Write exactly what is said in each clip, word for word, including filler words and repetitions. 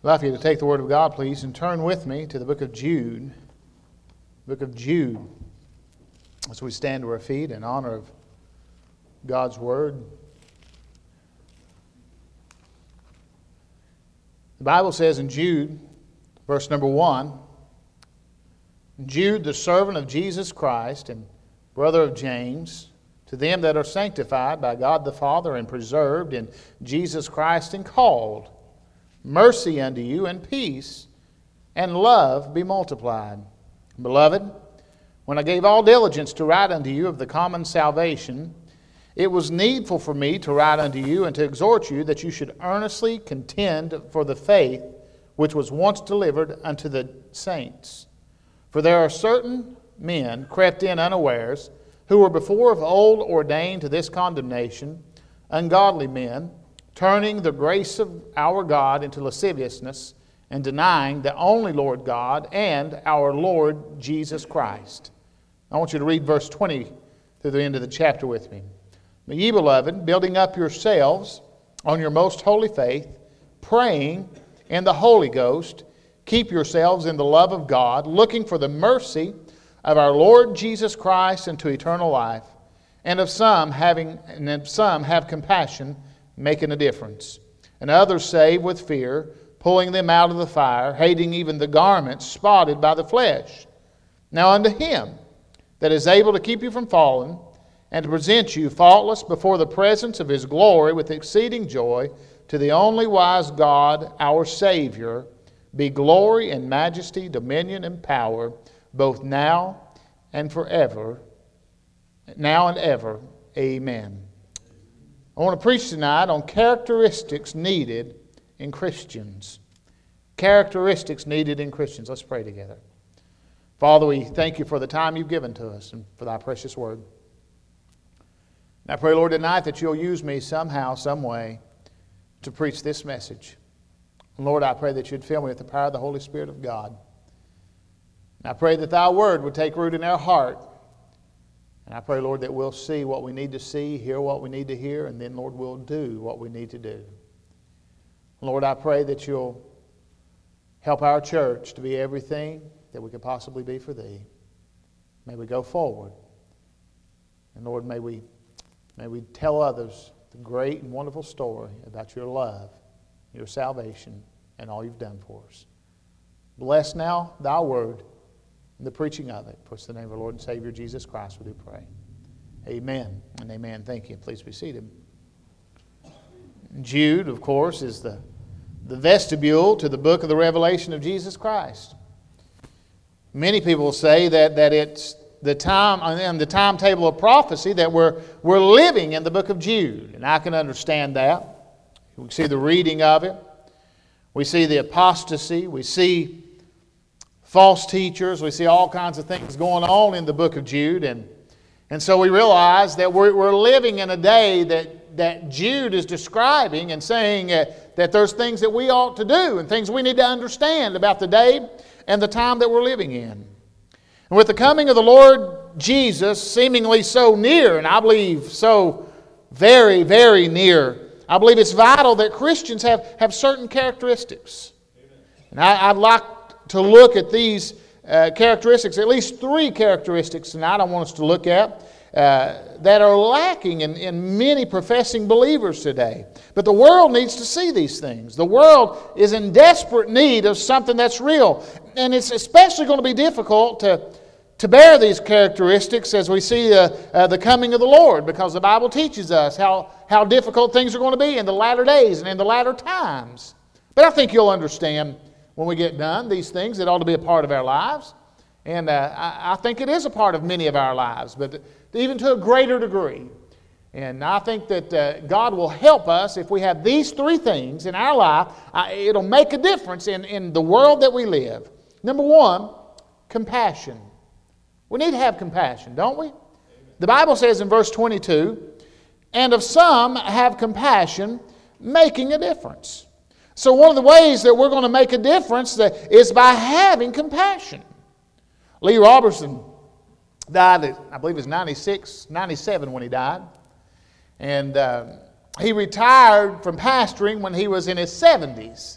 I'd like for you to take the Word of God, please, and turn with me to the book of Jude. Book of Jude. As we stand to our feet in honor of God's Word. The Bible says in Jude, verse number one, Jude, the servant of Jesus Christ and brother of James, to them that are sanctified by God the Father and preserved in Jesus Christ and called, mercy unto you and peace and love be multiplied. Beloved, when I gave all diligence to write unto you of the common salvation, it was needful for me to write unto you and to exhort you that you should earnestly contend for the faith which was once delivered unto the saints. For there are certain men crept in unawares, who were before of old ordained to this condemnation, ungodly men, turning the grace of our God into lasciviousness, and denying the only Lord God and our Lord Jesus Christ. I want you to read verse twenty through the end of the chapter with me. But ye, beloved, building up yourselves on your most holy faith, praying in the Holy Ghost, keep yourselves in the love of God, looking for the mercy of our Lord Jesus Christ unto eternal life, and of some having and of some have compassion, making a difference, and others save with fear, pulling them out of the fire, hating even the garments spotted by the flesh. Now unto him that is able to keep you from falling, and to present you faultless before the presence of his glory with exceeding joy, to the only wise God, our Savior, be glory and majesty, dominion and power, both now and forever, now and ever. Amen. I want to preach tonight on characteristics needed in Christians. Characteristics needed in Christians. Let's pray together. Father, we thank you for the time you've given to us and for thy precious word. And I pray, Lord, tonight that you'll use me somehow, some way to preach this message. And Lord, I pray that you'd fill me with the power of the Holy Spirit of God. And I pray that thy word would take root in our heart. And I pray, Lord, that we'll see what we need to see, hear what we need to hear, and then, Lord, we'll do what we need to do. Lord, I pray that you'll help our church to be everything that we could possibly be for thee. May we go forward. And Lord, may we, may we tell others the great and wonderful story about your love, your salvation, and all you've done for us. Bless now thy word and the preaching of it. For it's the name of our Lord and Savior Jesus Christ we do pray. Amen and amen. Thank you. Please be seated. Jude, of course, is the, the vestibule to the book of the Revelation of Jesus Christ. Many people say that, that it's the time and the timetable of prophecy that we're, we're living in the book of Jude. And I can understand that. We see the reading of it. We see the apostasy. We see false teachers. We see all kinds of things going on in the book of Jude. And, and so we realize that we're, we're living in a day that, that Jude is describing and saying uh, that there's things that we ought to do and things we need to understand about the day and the time that we're living in. And with the coming of the Lord Jesus seemingly so near, and I believe so very, very near, I believe it's vital that Christians have, have certain characteristics. Amen. And I, I'd like to look at these uh, characteristics, at least three characteristics tonight I want us to look at uh, that are lacking in, in many professing believers today. But the world needs to see these things. The world is in desperate need of something that's real. And it's especially going to be difficult to, to bear these characteristics as we see uh, uh, the coming of the Lord, because the Bible teaches us how, how difficult things are going to be in the latter days and in the latter times. But I think you'll understand when we get done these things that ought to be a part of our lives. And uh, I, I think it is a part of many of our lives, but even to a greater degree. And I think that uh, God will help us if we have these three things in our life. Uh, it'll make a difference in, in the world that we live. Number one, compassion. We need to have compassion, don't we? Amen. The Bible says in verse twenty-two, and of some have compassion, making a difference. So one of the ways that we're going to make a difference is by having compassion. Lee Robertson died at, I believe it was ninety-six, ninety-seven when he died. And uh, he retired from pastoring when he was in his seventies.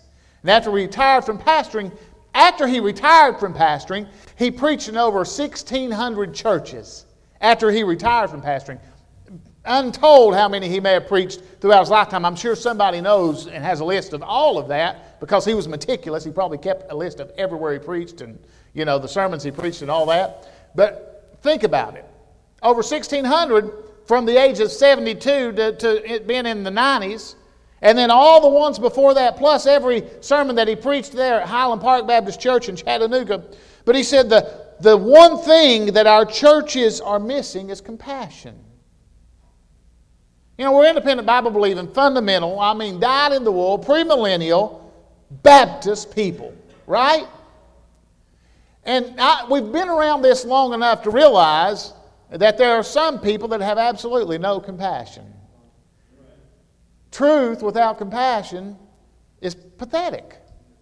And after he retired from pastoring, after he retired from pastoring, he preached in over sixteen hundred churches. After he retired from pastoring, untold how many he may have preached throughout his lifetime. I'm sure somebody knows and has a list of all of that because he was meticulous. He probably kept a list of everywhere he preached and, you know, the sermons he preached and all that. But think about it. Over sixteen hundred from the age of seventy-two to, to it being in the nineties. And then all the ones before that, plus every sermon that he preached there at Highland Park Baptist Church in Chattanooga. But he said the, the one thing that our churches are missing is compassion. You know, we're independent Bible believing, fundamental, I mean dyed in the wool, premillennial Baptist people, right? And I, we've been around this long enough to realize that there are some people that have absolutely no compassion. Truth without compassion is pathetic.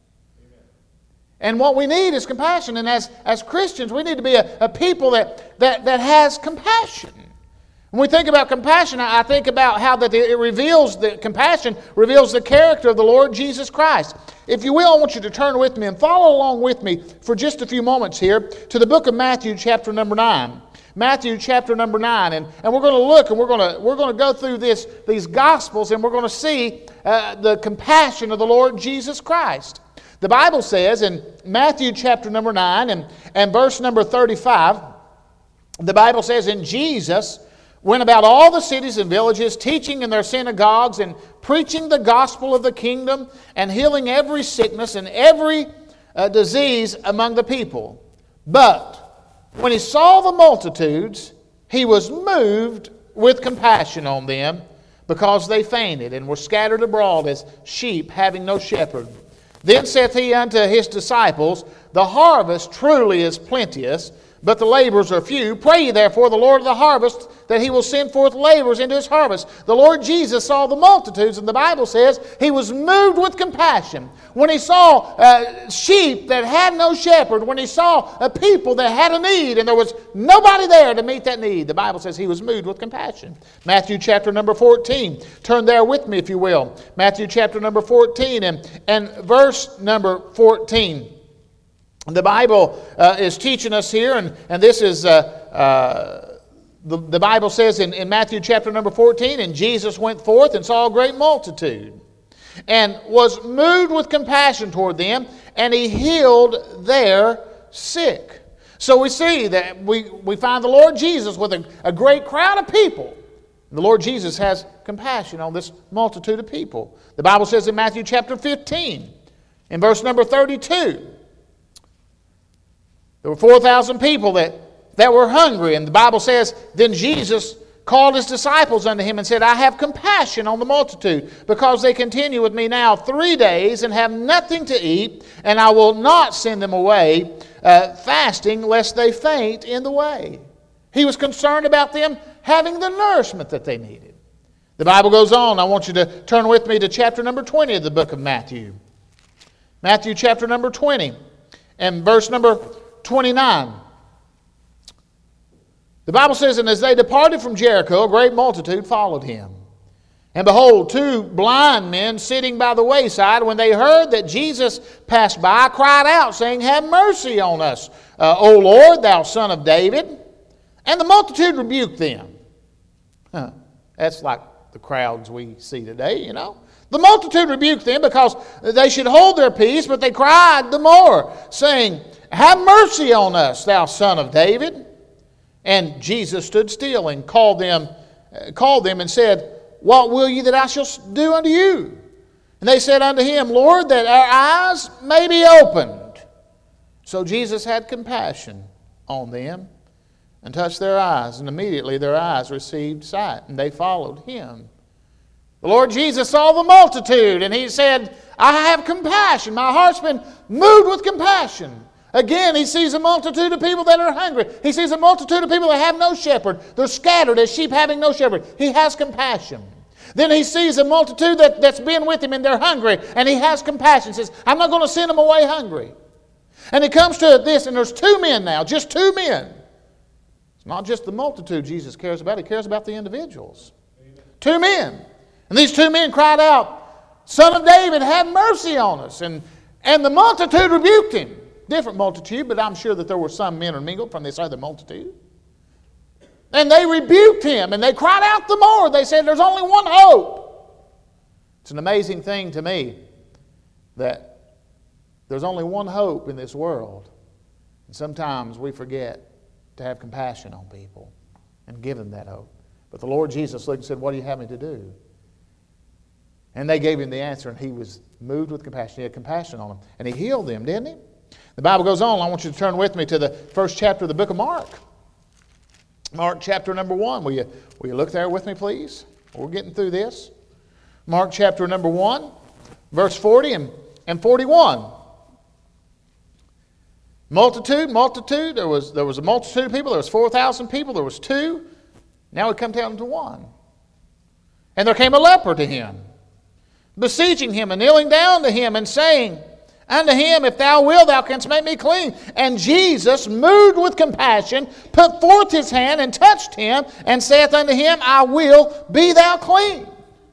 And what we need is compassion. And as, as Christians, we need to be a, a people that, that, that has compassion. When we think about compassion, I think about how that it reveals, the compassion reveals the character of the Lord Jesus Christ. If you will, I want you to turn with me and follow along with me for just a few moments here to the book of Matthew chapter number nine. Matthew chapter number nine, and, and we're going to look and we're going to we're going to go through this these Gospels, and we're going to see uh, the compassion of the Lord Jesus Christ. The Bible says in Matthew chapter number nine and, and verse number thirty-five, the Bible says, "And Jesus went about all the cities and villages, teaching in their synagogues and preaching the gospel of the kingdom and healing every sickness and every uh, disease among the people. But when he saw the multitudes, he was moved with compassion on them, because they fainted and were scattered abroad as sheep having no shepherd. Then saith he unto his disciples, The harvest truly is plenteous, but the laborers are few. Pray ye therefore the Lord of the harvest, that he will send forth laborers into his harvest. The Lord Jesus saw the multitudes, and the Bible says he was moved with compassion. When he saw uh, sheep that had no shepherd, when he saw a people that had a need, and there was nobody there to meet that need, the Bible says he was moved with compassion. Matthew chapter number fourteen. Turn there with me if you will. Matthew chapter number fourteen and, and verse number fourteen. The Bible uh, is teaching us here, and, and this is, uh, uh, the, the Bible says in, in Matthew chapter number fourteen, "And Jesus went forth and saw a great multitude, and was moved with compassion toward them, and he healed their sick." So we see that we, we find the Lord Jesus with a, a great crowd of people. The Lord Jesus has compassion on this multitude of people. The Bible says in Matthew chapter fifteen, in verse number thirty-two, there were four thousand people that, that were hungry. And the Bible says, Then Jesus called his disciples unto him and said, I have compassion on the multitude, because they continue with me now three days and have nothing to eat, and I will not send them away uh, fasting, lest they faint in the way. He was concerned about them having the nourishment that they needed. The Bible goes on. I want you to turn with me to chapter number twenty of the book of Matthew. Matthew chapter number twenty and verse number twenty-nine. The Bible says, And as they departed from Jericho, a great multitude followed him. And behold, two blind men sitting by the wayside, when they heard that Jesus passed by, cried out, saying, Have mercy on us, uh, O Lord, thou Son of David. And the multitude rebuked them. Huh. That's like the crowds we see today, you know. The multitude rebuked them because they should hold their peace, but they cried the more, saying, Have mercy on us, thou Son of David. And Jesus stood still and called them, uh, called them and said, What will ye that I shall do unto you? And they said unto him, Lord, that our eyes may be opened. So Jesus had compassion on them and touched their eyes, and immediately their eyes received sight, and they followed him. The Lord Jesus saw the multitude, and he said, I have compassion. My heart's been moved with compassion. Again, he sees a multitude of people that are hungry. He sees a multitude of people that have no shepherd. They're scattered as sheep having no shepherd. He has compassion. Then he sees a multitude that, that's been with him and they're hungry, and he has compassion. He says, I'm not going to send them away hungry. And he comes to this, and there's two men now, just two men. It's not just the multitude Jesus cares about. He cares about the individuals. Amen. Two men. And these two men cried out, Son of David, have mercy on us. And, and the multitude rebuked him. Different multitude, but I'm sure that there were some men mingled from this other multitude. And they rebuked him, and they cried out the more. They said, there's only one hope. It's an amazing thing to me that there's only one hope in this world. And sometimes we forget to have compassion on people and give them that hope. But the Lord Jesus looked and said, what do you have me to do? And they gave him the answer, and he was moved with compassion. He had compassion on them. And he healed them, didn't he? The Bible goes on. I want you to turn with me to the first chapter of the book of Mark. Mark chapter number one. Will you, will you look there with me, please? We're getting through this. Mark chapter number one, verse forty and, and forty-one. Multitude, multitude. There was, there was a multitude of people. There was four thousand people. There was two. Now we come down to one. And there came a leper to him, beseeching him and kneeling down to him and saying unto him, if thou wilt, thou canst make me clean. And Jesus, moved with compassion, put forth his hand and touched him and saith unto him, I will, be thou clean.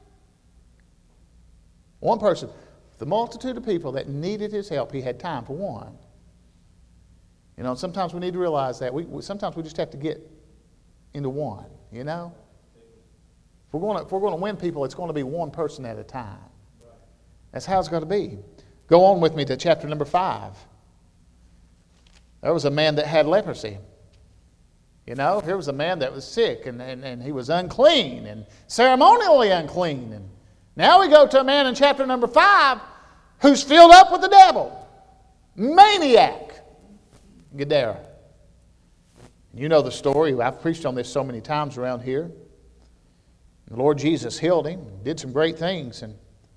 One person. The multitude of people that needed his help, he had time for one. You know, sometimes we need to realize that. We, we Sometimes we just have to get into one, you know. If we're going to, if we're going to win people, it's going to be one person at a time. That's how it's going to be. Go on with me to chapter number five. There was a man that had leprosy. You know, here was a man that was sick and, and, and he was unclean and ceremonially unclean. And now we go to a man in chapter number five who's filled up with the devil. Maniac. Gadara. You know the story. I've preached on this so many times around here. The Lord Jesus healed him, did some great things. And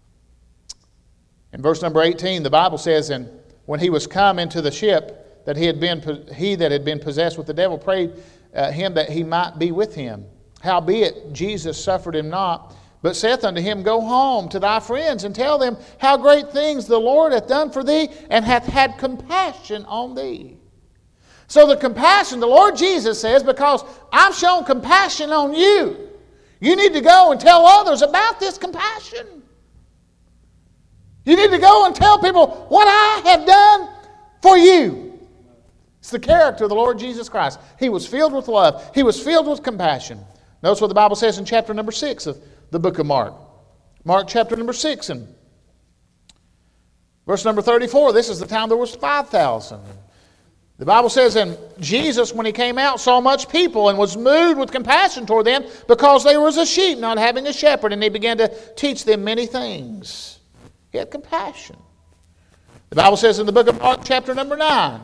in verse number eighteen, the Bible says, and when he was come into the ship, that he had been he that had been possessed with the devil prayed uh, him that he might be with him. Howbeit Jesus suffered him not, but saith unto him, go home to thy friends and tell them how great things the Lord hath done for thee, and hath had compassion on thee. So the compassion, the Lord Jesus says, because I've shown compassion on you, you need to go and tell others about this compassion. You need to go and tell people what I have done for you. It's the character of the Lord Jesus Christ. He was filled with love. He was filled with compassion. Notice what the Bible says in chapter number six of the book of Mark. Mark chapter number six and verse number thirty-four. This is the time there was five thousand. The Bible says, and Jesus, when he came out, saw much people and was moved with compassion toward them because they were as a sheep not having a shepherd, and he began to teach them many things. He had compassion. The Bible says in the book of Mark chapter number nine,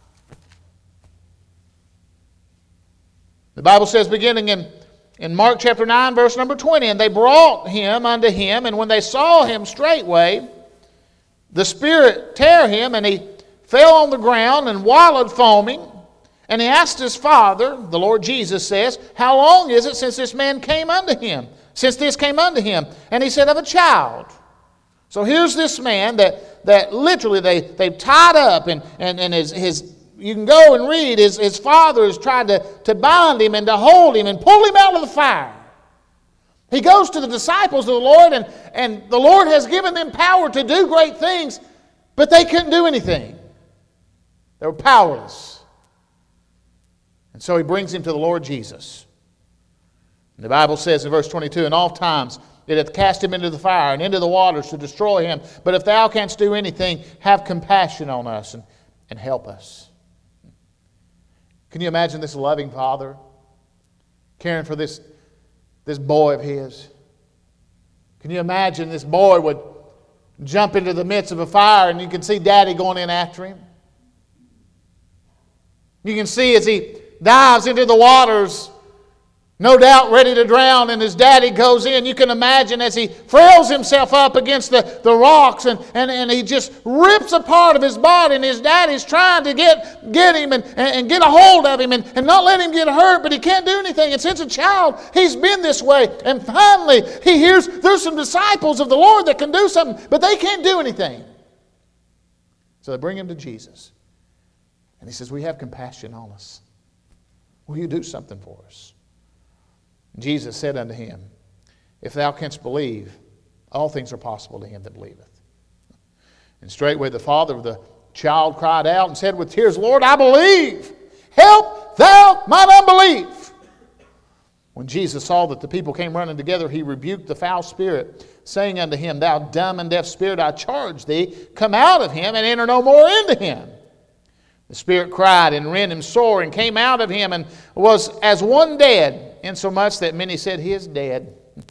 the Bible says beginning in, in Mark chapter nine verse number twenty, and they brought him unto him, and when they saw him straightway, the spirit tear him, and he fell on the ground and wallowed foaming. And he asked his father, the Lord Jesus says, how long is it since this man came unto him? Since this came unto him? And he said, of a child. So here's this man that, that literally they, they've tied up, and, and, and his, his you can go and read, his, his father has tried to, to bind him and to hold him and pull him out of the fire. He goes to the disciples of the Lord, and, and the Lord has given them power to do great things, but they couldn't do anything. They were powerless. And so he brings him to the Lord Jesus. And the Bible says in verse twenty-two, and oft times it hath cast him into the fire and into the waters to destroy him. But if thou canst do anything, have compassion on us and, and help us. Can you imagine this loving father caring for this, this boy of his? Can you imagine this boy would jump into the midst of a fire and you can see daddy going in after him? You can see as he dives into the waters, no doubt ready to drown, and his daddy goes in. You can imagine as he frails himself up against the, the rocks and, and, and he just rips a part of his body, and his daddy's trying to get, get him and, and get a hold of him and, and not let him get hurt, but he can't do anything. And since a child, he's been this way. And finally, he hears there's some disciples of the Lord that can do something, but they can't do anything. So they bring him to Jesus. And he says, we have compassion on us. Will you do something for us? And Jesus said unto him, if thou canst believe, All things are possible to him that believeth. And straightway the father of the child cried out and said with tears, Lord, I believe. Help thou mine unbelief. When Jesus saw that the people came running together, he rebuked the foul spirit, saying unto him, Thou dumb and deaf spirit, I charge thee, come out of him and enter no more into him. The spirit cried and rent him sore and came out of him and was as one dead, insomuch that many said, He is dead.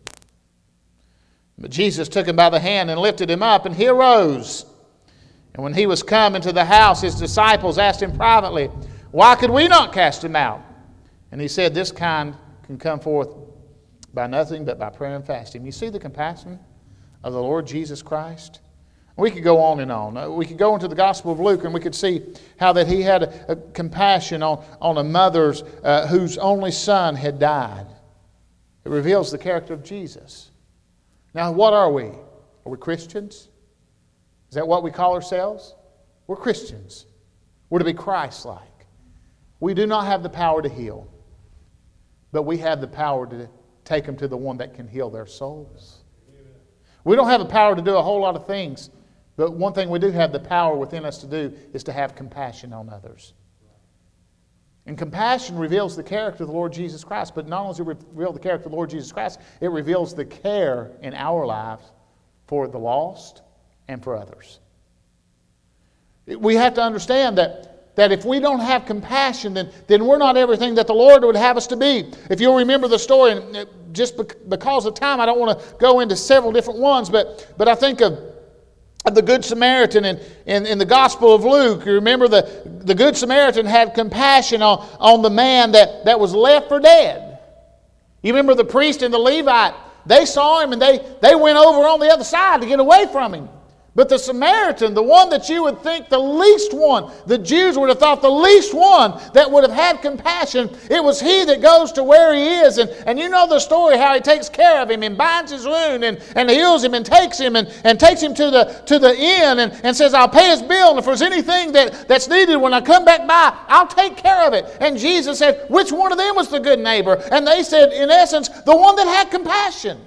But Jesus took him by the hand and lifted him up, and he arose. And when he was come into the house, his disciples asked him privately, Why could we not cast him out? And he said, This kind can come forth by nothing but by prayer and fasting. You see the compassion of the Lord Jesus Christ? We could go on and on. We could go into the Gospel of Luke and we could see how that he had a, a compassion on, on a mother uh, whose only son had died. It reveals the character of Jesus. Now, what are we? Are we Christians? Is that what we call ourselves? We're Christians. We're to be Christ-like. We do not have the power to heal, but we have the power to take them to the one that can heal their souls. We don't have the power to do a whole lot of things, but one thing we do have the power within us to do is to have compassion on others. And compassion reveals the character of the Lord Jesus Christ, but not only does it reveal the character of the Lord Jesus Christ, it reveals the care in our lives for the lost and for others. We have to understand that That if we don't have compassion, then, then we're not everything that the Lord would have us to be. If you'll remember the story, and just because of time, I don't want to go into several different ones, but, but I think of, of the Good Samaritan in, in, in the Gospel of Luke. You remember the, the Good Samaritan had compassion on, on the man that, that was left for dead. You remember the priest and the Levite, they saw him and they, they went over on the other side to get away from him. But the Samaritan, the one that you would think the least one, the Jews would have thought the least one that would have had compassion, it was he that goes to where he is. And, and you know the story how he takes care of him and binds his wound and, and heals him and takes him and, and takes him to the, to the inn and, and says, I'll pay his bill. And if there's anything that, that's needed when I come back by, I'll take care of it. And Jesus said, which one of them was the good neighbor? And they said, in essence, the one that had compassion.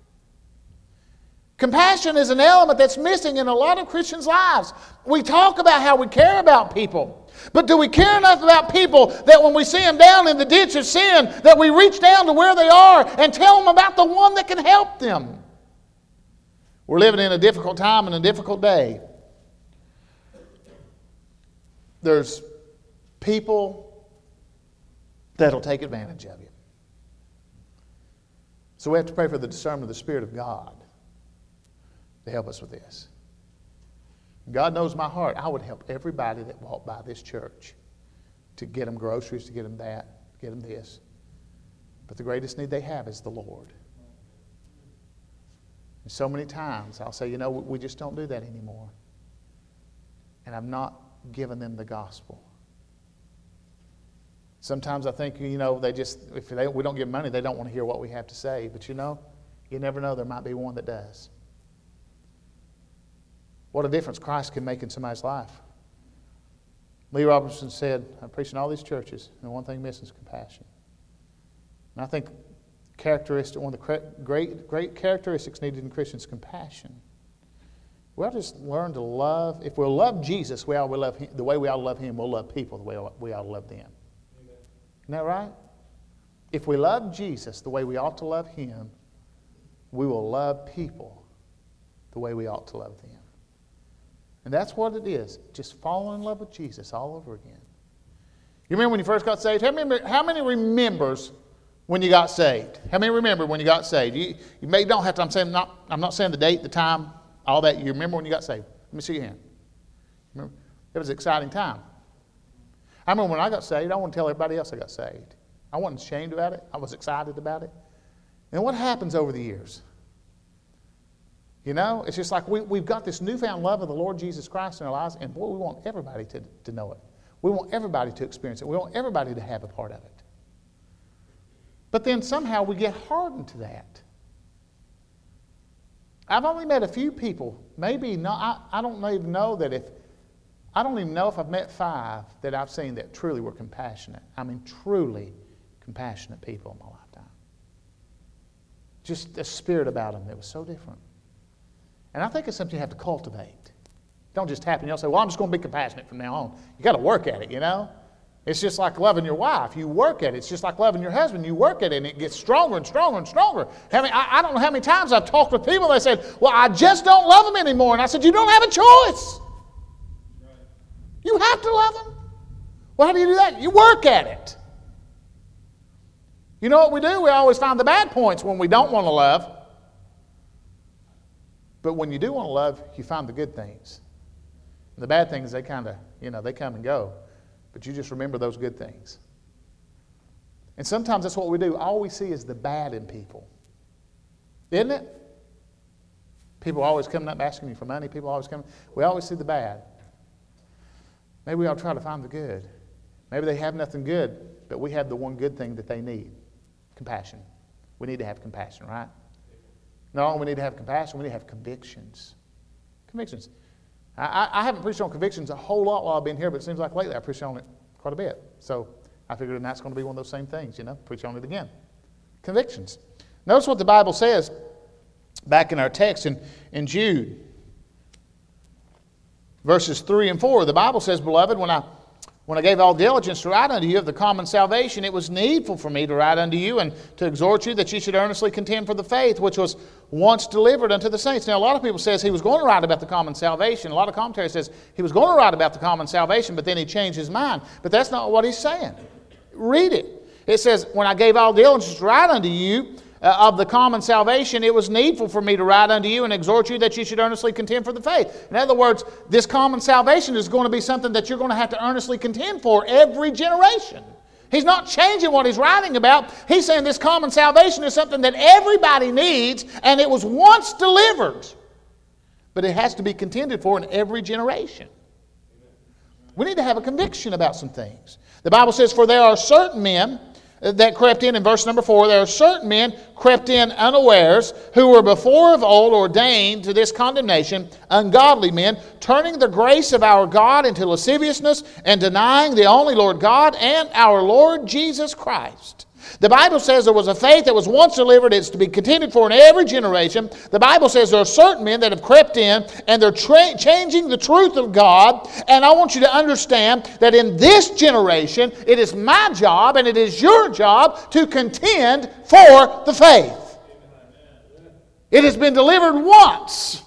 Compassion is an element that's missing in a lot of Christians' lives. We talk about how we care about people. But do we care enough about people that when we see them down in the ditch of sin, that we reach down to where they are and tell them about the one that can help them? We're living in a difficult time and a difficult day. There's people that'll take advantage of you. So we have to pray for the discernment of the Spirit of God to help us with this. God knows my heart. I would help everybody that walked by this church to get them groceries, to get them that, to get them this. But the greatest need they have is the Lord. And so many times I'll say, you know, we just don't do that anymore. And I've not given them the gospel. Sometimes I think, you know, they just, if they, we don't give money, they don't want to hear what we have to say. But you know, you never know, there might be one that does. What a difference Christ can make in somebody's life. Lee Robertson said, I'm preaching all these churches, and one thing missing is compassion. And I think characteristic, one of the great, great characteristics needed in Christians is compassion. We ought to just learn to love. If we'll love Jesus we ought to love him, the way we ought to love Him, we'll love people the way we ought to love them. Amen. Isn't that right? If we love Jesus the way we ought to love Him, we will love people the way we ought to love them. And that's what it is. Just fall in love with Jesus all over again. You remember when you first got saved? How many, how many remembers when you got saved? How many remember when you got saved? You, you may don't have to. I'm saying not. I'm not saying the date, the time, all that. You remember when you got saved? Let me see your hand. Remember? It was an exciting time. I remember when I got saved. I want to tell everybody else I got saved. I wasn't ashamed about it. I was excited about it. And what happens over the years? You know, it's just like we, we've got this newfound love of the Lord Jesus Christ in our lives, and boy, we want everybody to, to know it. We want everybody to experience it. We want everybody to have a part of it. But then somehow we get hardened to that. I've only met a few people, maybe not, I, I don't even know that if, I don't even know if I've met five that I've seen that truly were compassionate. I mean, truly compassionate people in my lifetime. Just a spirit about them that was so different. And I think it's something you have to cultivate. Don't just happen. You don't say, well, I'm just going to be compassionate from now on. You got to work at it, you know. It's just like loving your wife. You work at it. It's just like loving your husband. You work at it, and it gets stronger and stronger and stronger. I, mean, I, I don't know how many times I've talked with people. They said, well, I just don't love them anymore. And I said, you don't have a choice. You have to love them. Well, how do you do that? You work at it. You know what we do? We always find the bad points when we don't want to love. But when you do want to love, you find the good things. And the bad things, they kind of, you know, they come and go. But you just remember those good things. And sometimes that's what we do. All we see is the bad in people. Isn't it? People always coming up asking you for money. People always come. We always see the bad. Maybe we ought to try to find the good. Maybe they have nothing good, but we have the one good thing that they need. Compassion. We need to have compassion, right? Not only do we need to have compassion, we need to have convictions. Convictions. I, I haven't preached on convictions a whole lot while I've been here, but it seems like lately I preached on it quite a bit. So I figured that's going to be one of those same things, you know, preach on it again. Convictions. Notice what the Bible says back in our text in, in Jude. Verses three and four. The Bible says, Beloved, when I When I gave all diligence to write unto you of the common salvation, it was needful for me to write unto you and to exhort you that you should earnestly contend for the faith which was once delivered unto the saints. Now, a lot of people says he was going to write about the common salvation. A lot of commentary says he was going to write about the common salvation, but then he changed his mind. But that's not what he's saying. Read it. It says, when I gave all diligence to write unto you Uh, of the common salvation, it was needful for me to write unto you and exhort you that you should earnestly contend for the faith. In other words, this common salvation is going to be something that you're going to have to earnestly contend for every generation. He's not changing what he's writing about. He's saying this common salvation is something that everybody needs, and it was once delivered. But it has to be contended for in every generation. We need to have a conviction about some things. The Bible says, for there are certain men that crept in, in verse number four, there are certain men crept in unawares, who were before of old ordained to this condemnation, ungodly men, turning the grace of our God into lasciviousness, and denying the only Lord God and our Lord Jesus Christ. The Bible says there was a faith that was once delivered. It's to be contended for in every generation. The Bible says there are certain men that have crept in and they're tra- changing the truth of God. And I want you to understand that in this generation, it is my job and it is your job to contend for the faith. It has been delivered once.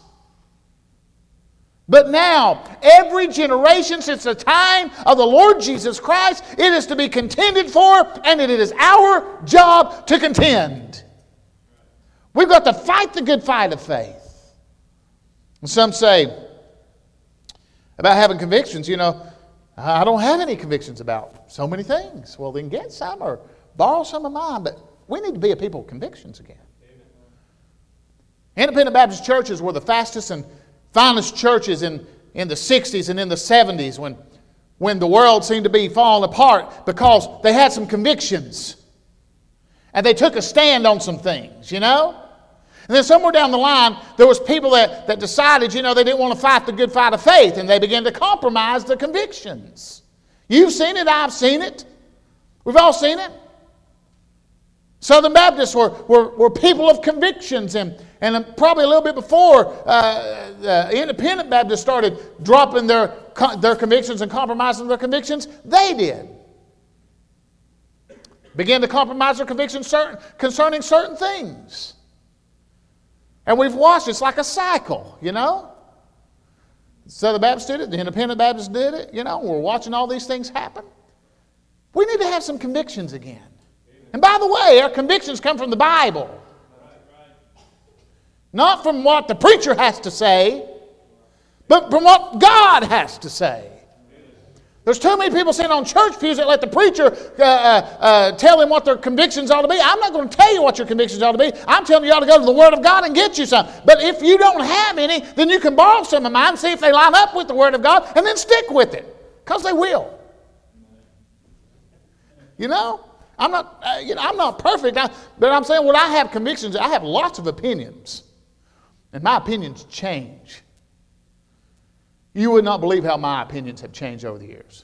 But now, every generation since the time of the Lord Jesus Christ, it is to be contended for, and it is our job to contend. We've got to fight the good fight of faith. And some say about having convictions, you know, I don't have any convictions about so many things. Well, then get some or borrow some of mine. But we need to be a people of convictions again. Independent Baptist churches were the fastest and finest churches in, in the sixties and in the seventies when, when the world seemed to be falling apart because they had some convictions. And they took a stand on some things, you know. And then somewhere down the line, there was people that, that decided, you know, they didn't want to fight the good fight of faith. And they began to compromise the convictions. You've seen it, I've seen it. We've all seen it. Southern Baptists were, were, were people of convictions, and, and probably a little bit before uh, the Independent Baptists started dropping their, their convictions and compromising their convictions, they did. Began to compromise their convictions certain, concerning certain things. And we've watched, it's like a cycle, you know. The Southern Baptists did it, the Independent Baptists did it, you know, we're watching all these things happen. We need to have some convictions again. And by the way, our convictions come from the Bible. Not from what the preacher has to say, but from what God has to say. There's too many people sitting on church pews that let the preacher uh, uh, uh, tell them what their convictions ought to be. I'm not going to tell you what your convictions ought to be. I'm telling you you ought to go to the Word of God and get you some. But if you don't have any, then you can borrow some of mine, see if they line up with the Word of God, and then stick with it. Because they will. You know? I'm not, uh, you know, I'm not perfect, I, but I'm saying when I have convictions, I have lots of opinions. And my opinions change. You would not believe how my opinions have changed over the years.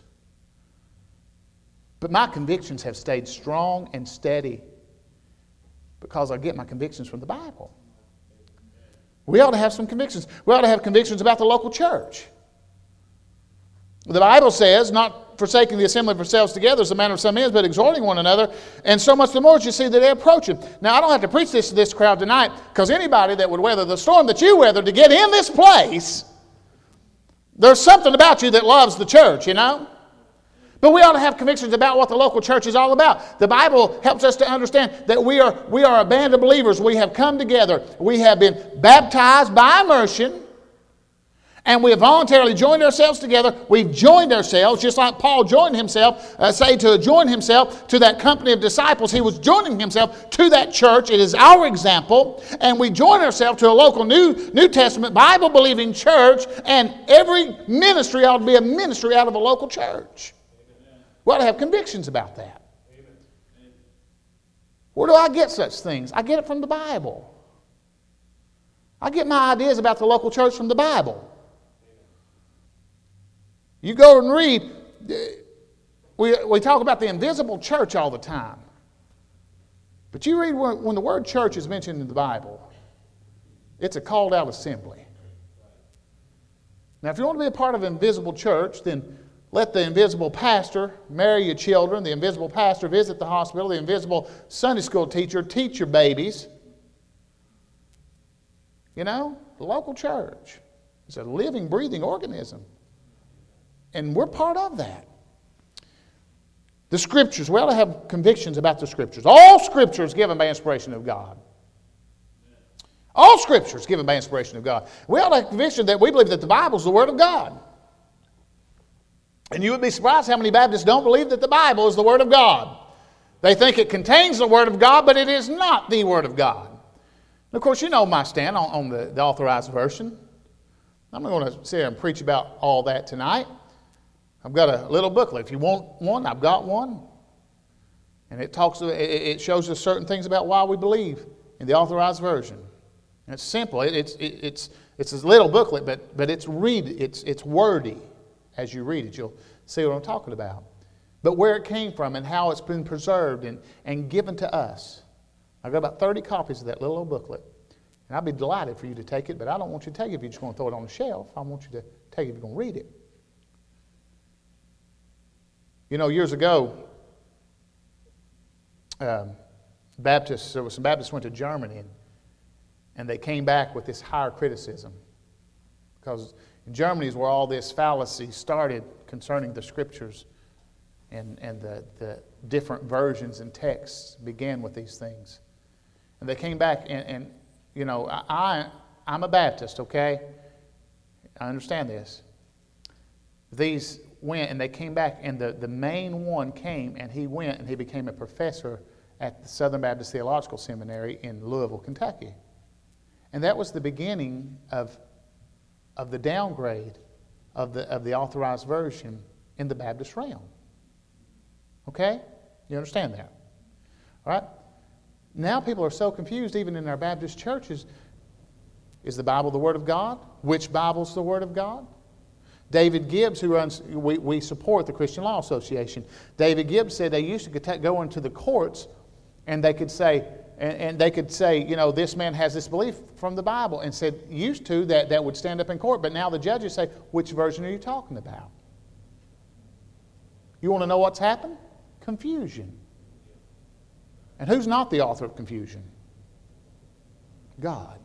But my convictions have stayed strong and steady because I get my convictions from the Bible. We ought to have some convictions. We ought to have convictions about the local church. The Bible says, not forsaking the assembly of yourselves together as the manner of some is, but exhorting one another, and so much the more as you see that they approach it. Now, I don't have to preach this to this crowd tonight, because anybody that would weather the storm that you weathered to get in this place, there's something about you that loves the church, you know? But we ought to have convictions about what the local church is all about. The Bible helps us to understand that we are, we are a band of believers. We have come together. We have been baptized by immersion. And we have voluntarily joined ourselves together. We've joined ourselves, just like Paul joined himself, uh, say to join himself to that company of disciples. He was joining himself to that church. It is our example. And we join ourselves to a local New, New Testament, Bible-believing church. And every ministry ought to be a ministry out of a local church. Amen. We ought to have convictions about that. Amen. Where do I get such things? I get it from the Bible. I get my ideas about the local church from the Bible. You go and read, we, we talk about the invisible church all the time. But you read when, when the word church is mentioned in the Bible, it's a called out assembly. Now, if you want to be a part of an invisible church, then let the invisible pastor marry your children, the invisible pastor visit the hospital, the invisible Sunday school teacher teach your babies. You know, the local church is a living, breathing organism. And we're part of that. The Scriptures, we ought to have convictions about the Scriptures. All Scripture is given by inspiration of God. All Scripture is given by inspiration of God. We ought to have conviction that we believe that the Bible is the Word of God. And you would be surprised how many Baptists don't believe that the Bible is the Word of God. They think it contains the Word of God, but it is not the Word of God. And of course, you know my stand on, on the, the Authorized Version. I'm not going to sit here and preach about all that tonight. I've got a little booklet. If you want one, I've got one. And it talks. It shows us certain things about why we believe in the Authorized Version. And it's simple. It, it's it, it's it's a little booklet, but but it's read. It's it's wordy. As you read it, you'll see what I'm talking about. But where it came from and how it's been preserved and, and given to us. I've got about thirty copies of that little old booklet. And I'd be delighted for you to take it, but I don't want you to take it if you're just going to throw it on the shelf. I want you to take it if you're going to read it. You know, years ago, um, Baptists, there were some Baptists went to Germany, and, and they came back with this higher criticism. Because in Germany is where all this fallacy started concerning the Scriptures, and, and the, the different versions and texts began with these things. And they came back, and, and you know, I, I'm a Baptist, okay? I understand this. These went and they came back, and the, the main one came and he went and he became a professor at the Southern Baptist Theological Seminary in Louisville, Kentucky. And that was the beginning of, of the downgrade of the, of the Authorized Version in the Baptist realm. Okay? You understand that? All right? Now people are so confused, even in our Baptist churches. Is the Bible the Word of God? Which Bible's the Word of God? David Gibbs, who runs, we, we support the Christian Law Association. David Gibbs said they used to go into the courts and they could say, and, and they could say, you know, this man has this belief from the Bible, and said used to that that would stand up in court. But now the judges say, which version are you talking about? You want to know what's happened? Confusion. And who's not the author of confusion? God.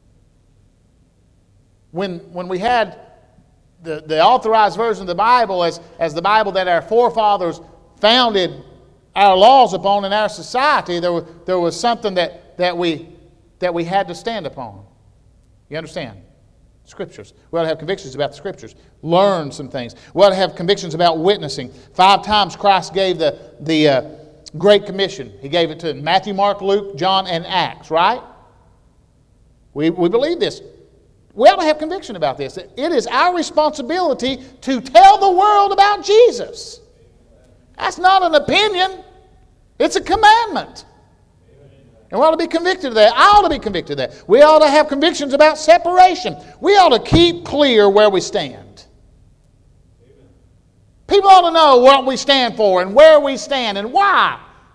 When, when we had the, the Authorized Version of the Bible as, as the Bible that our forefathers founded our laws upon in our society, there was, there was something that, that, we, that we had to stand upon. You understand? Scriptures. We ought to have convictions about the Scriptures. Learn some things. We ought to have convictions about witnessing. Five times Christ gave the, the uh, Great Commission. He gave it to Matthew, Mark, Luke, John, and Acts, right? We, we believe this. We ought to have conviction about this. It is our responsibility to tell the world about Jesus. That's not an opinion. It's a commandment. And we ought to be convicted of that. I ought to be convicted of that. We ought to have convictions about separation. We ought to keep clear where we stand. People ought to know what we stand for and where we stand and why.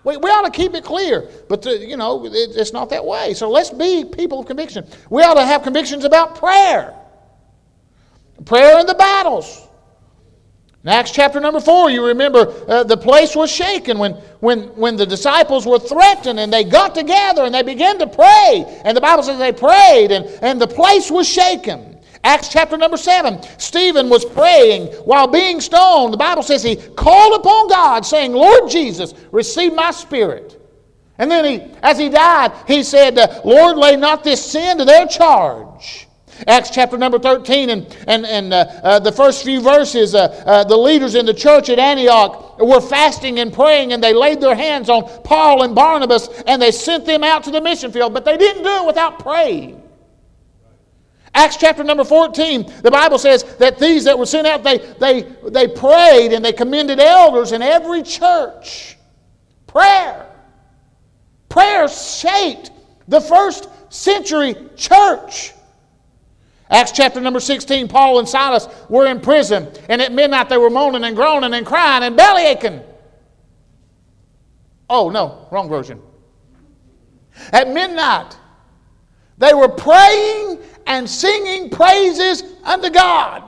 We, we ought to keep it clear. But, the, you know, it, it's not that way. So let's be people of conviction. We ought to have convictions about prayer. Prayer in the battles. In Acts chapter number four, you remember uh, the place was shaken when, when, when the disciples were threatened and they got together and they began to pray. And the Bible says they prayed and, and the place was shaken. Acts chapter number seven, Stephen was praying while being stoned. The Bible says he called upon God saying, Lord Jesus, receive my spirit. And then he, as he died, he said, Lord, lay not this sin to their charge. Acts chapter number thirteen and, and, and uh, uh, the first few verses, uh, uh, the leaders in the church at Antioch were fasting and praying, and they laid their hands on Paul and Barnabas and they sent them out to the mission field, but they didn't do it without praying. Acts chapter number fourteen, the Bible says that these that were sent out, they, they, they prayed and they commended elders in every church. Prayer. Prayer shaped the first century church. Acts chapter number sixteen, Paul and Silas were in prison, and at midnight they were moaning and groaning and crying and belly aching. Oh, no, wrong version. At midnight, they were praying and singing praises unto God.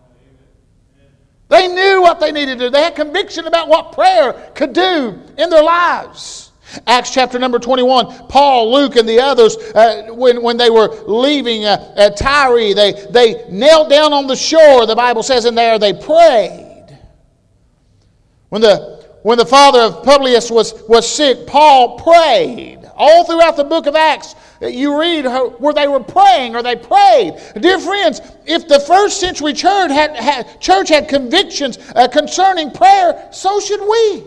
They knew what they needed to do. They had conviction about what prayer could do in their lives. Acts chapter number twenty-one, Paul, Luke, and the others, uh, when, when they were leaving uh, at Tyre, they, they knelt down on the shore, the Bible says in there, they prayed. When the, when the father of Publius was, was sick, Paul prayed. All throughout the book of Acts, you read where they were praying or they prayed. Dear friends, if the first century church had, had, church had convictions uh, concerning prayer, so should we.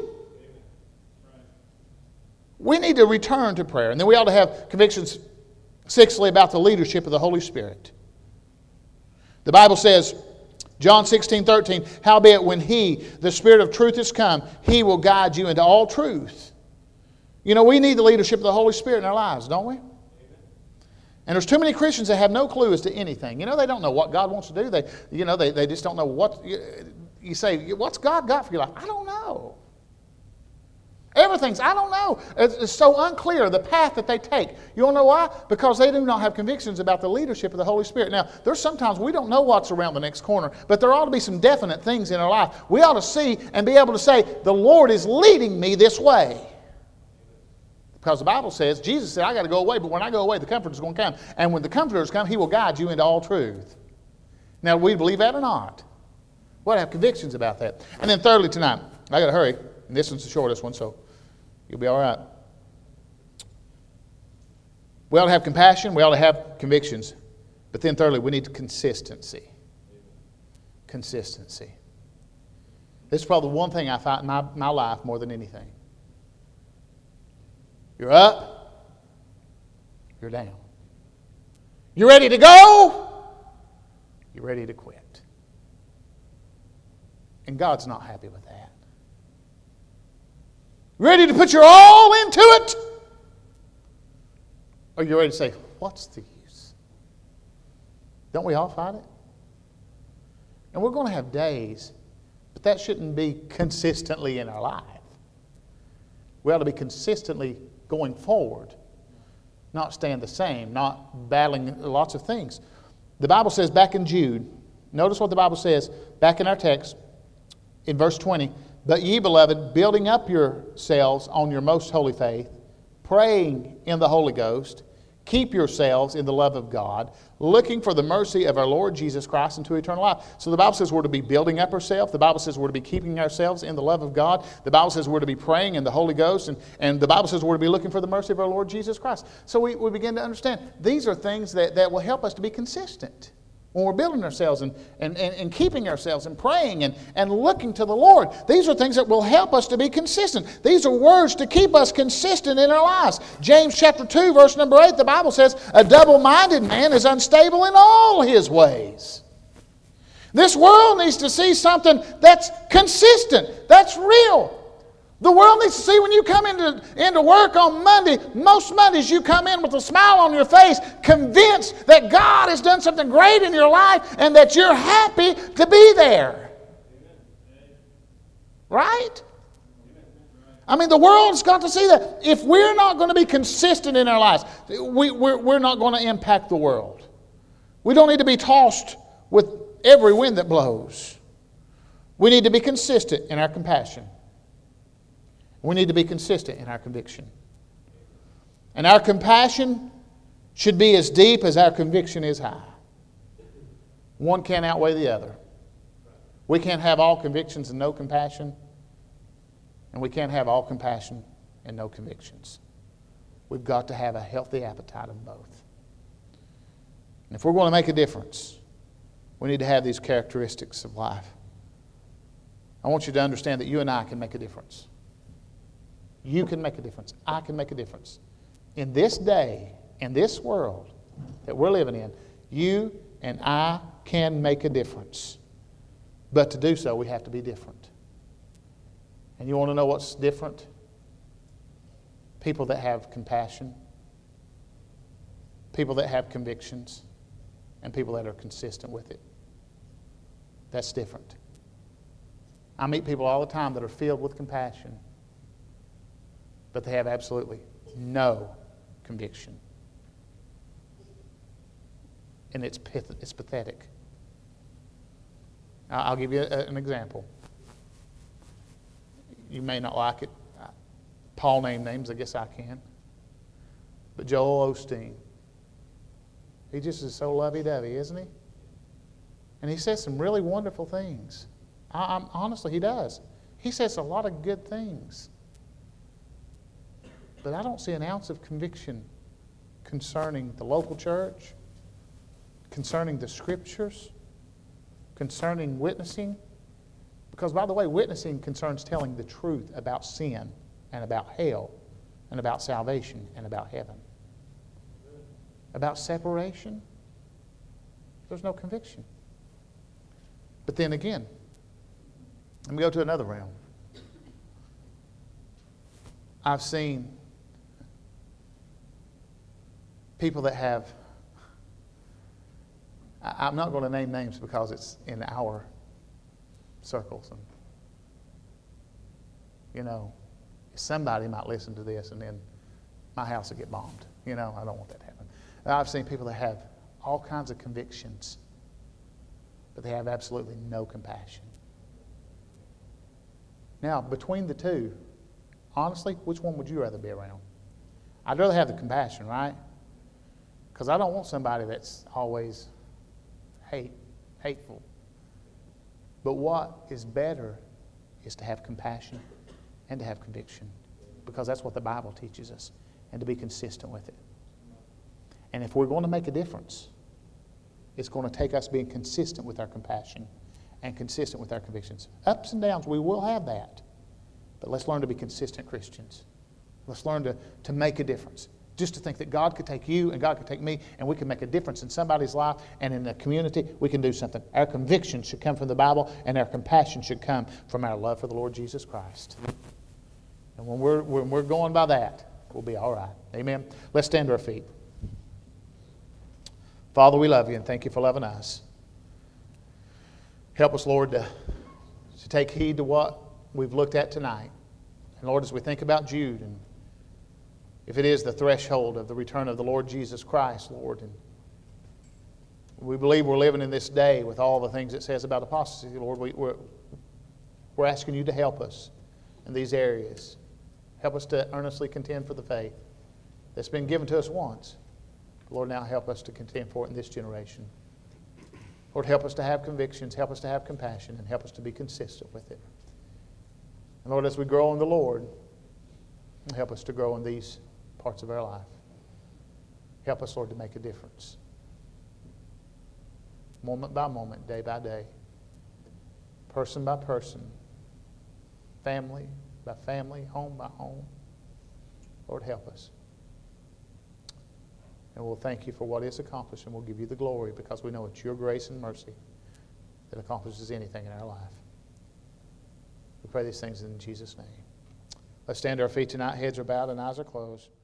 We need to return to prayer. And then we ought to have convictions, sixthly, about the leadership of the Holy Spirit. The Bible says, John sixteen thirteen, howbeit when He, the Spirit of truth, is come, He will guide you into all truth. You know, we need the leadership of the Holy Spirit in our lives, don't we? And there's too many Christians that have no clue as to anything. You know, they don't know what God wants to do. They, you know, they, they just don't know what... You, you say, what's God got for your life? I don't know. Everything's, I don't know. It's, it's so unclear, the path that they take. You don't know why? Because they do not have convictions about the leadership of the Holy Spirit. Now, there's sometimes we don't know what's around the next corner, but there ought to be some definite things in our life. We ought to see and be able to say, the Lord is leading me this way. Because the Bible says, Jesus said, I got to go away, but when I go away, the Comforter is going to come. And when the Comforter has come, He will guide you into all truth. Now, do we believe that or not? We ought to have convictions about that. And then thirdly tonight, I got to hurry. And this one's the shortest one, so you'll be all right. We ought to have compassion. We ought to have convictions. But then thirdly, we need consistency. Consistency. This is probably the one thing I find in my, my life more than anything. You're up. You're down. You're ready to go. You're ready to quit. And God's not happy with that. Ready to put your all into it? Or you're ready to say, what's the use? Don't we all find it? And we're going to have days, but that shouldn't be consistently in our life. We ought to be consistently going forward, not staying the same, not battling lots of things. The Bible says back in Jude, notice what the Bible says back in our text, in verse twenty, but ye, beloved, building up yourselves on your most holy faith, praying in the Holy Ghost, keep yourselves in the love of God, looking for the mercy of our Lord Jesus Christ into eternal life. So the Bible says we're to be building up ourselves. The Bible says we're to be keeping ourselves in the love of God. The Bible says we're to be praying in the Holy Ghost. And, and the Bible says we're to be looking for the mercy of our Lord Jesus Christ. So we, we begin to understand these are things that, that will help us to be consistent. When we're building ourselves and, and, and, and keeping ourselves and praying and, and looking to the Lord. These are things that will help us to be consistent. These are words to keep us consistent in our lives. James chapter two, verse number eight, the Bible says, a double-minded man is unstable in all his ways. This world needs to see something that's consistent, that's real. The world needs to see when you come into, into work on Monday, most Mondays you come in with a smile on your face, convinced that God has done something great in your life and that you're happy to be there. Right? I mean, the world's got to see that. If we're not going to be consistent in our lives, we, we're, we're not going to impact the world. We don't need to be tossed with every wind that blows. We need to be consistent in our compassion. We need to be consistent in our conviction. And our compassion should be as deep as our conviction is high. One can't outweigh the other. We can't have all convictions and no compassion. And we can't have all compassion and no convictions. We've got to have a healthy appetite of both. And if we're going to make a difference, we need to have these characteristics of life. I want you to understand that you and I can make a difference. You can make a difference. I can make a difference. In this day, in this world that we're living in, you and I can make a difference. But to do so, we have to be different. And you want to know what's different? People that have compassion, people that have convictions, and people that are consistent with it. That's different. I meet people all the time that are filled with compassion, but they have absolutely no conviction. And it's, it's pathetic. I'll give you a, an example. You may not like it. Paul named names, I guess I can. But Joel Osteen, he just is so lovey-dovey, isn't he? And he says some really wonderful things. I, I'm, honestly, he does. He says a lot of good things. But I don't see an ounce of conviction concerning the local church, concerning the Scriptures, concerning witnessing. Because, by the way, witnessing concerns telling the truth about sin and about hell and about salvation and about heaven. About separation, there's no conviction. But then again, let me go to another realm. I've seen people that have, I'm not going to name names because it's in our circles. And, you know, somebody might listen to this and then my house will get bombed. You know, I don't want that to happen. I've seen people that have all kinds of convictions, but they have absolutely no compassion. Now, between the two, honestly, which one would you rather be around? I'd rather have the compassion, right? Because I don't want somebody that's always hate, hateful. But what is better is to have compassion and to have conviction, because that's what the Bible teaches us, and to be consistent with it. And if we're going to make a difference, it's going to take us being consistent with our compassion and consistent with our convictions. Ups and downs, we will have that. But let's learn to be consistent Christians. Let's learn to, to make a difference. Just to think that God could take you and God could take me and we can make a difference in somebody's life and in the community, we can do something. Our conviction should come from the Bible, and our compassion should come from our love for the Lord Jesus Christ. And when we're, when we're going by that, we'll be all right. Amen? Let's stand to our feet. Father, we love you and thank you for loving us. Help us, Lord, to, to take heed to what we've looked at tonight. And Lord, as we think about Jude, and if it is the threshold of the return of the Lord Jesus Christ, Lord, and we believe we're living in this day with all the things it says about apostasy, Lord, we, we're, we're asking you to help us in these areas. Help us to earnestly contend for the faith that's been given to us once. Lord, now help us to contend for it in this generation. Lord, help us to have convictions, help us to have compassion, and help us to be consistent with it. And Lord, as we grow in the Lord, help us to grow in these parts of our life. Help us, Lord, to make a difference. Moment by moment, day by day, person by person, family by family, home by home. Lord, help us. And we'll thank you for what is accomplished, and we'll give you the glory because we know it's your grace and mercy that accomplishes anything in our life. We pray these things in Jesus' name. Let's stand to our feet tonight. Heads are bowed and eyes are closed.